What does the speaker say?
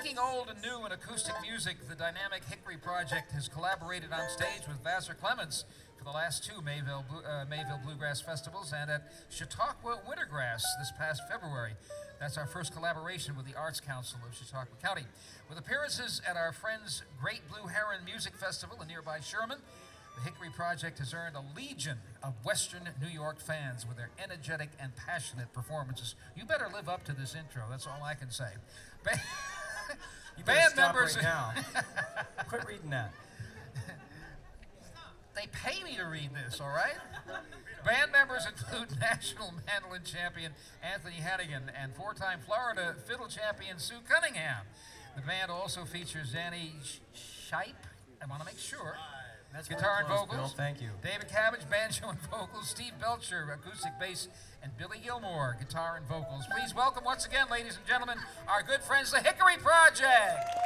Taking old and new in acoustic music, the Dynamic Hickory Project has collaborated on stage with Vassar Clements for the last two Mayville Bluegrass Festivals and at Chautauqua Wintergrass this past February. That's our first collaboration with the Arts Council of Chautauqua County. With appearances at our friends' Great Blue Heron Music Festival in nearby Sherman, the Hickory Project has earned a legion of Western New York fans with their energetic and passionate performances. You better live up to this intro, that's all I can say. You Band stop members right now. Quit reading that. They pay me to read this, all right? Band members include national mandolin champion Anthony Hannigan and four-time Florida fiddle champion Sue Cunningham. The band also features Danny Shipe, I want to make sure, That's guitar and close, vocals. Bill. Thank you. David Cabbage, banjo and vocals. Steve Belcher, acoustic bass. And Billy Gilmore, guitar and vocals. Please welcome once again, ladies and gentlemen, our good friends, the Hickory Project.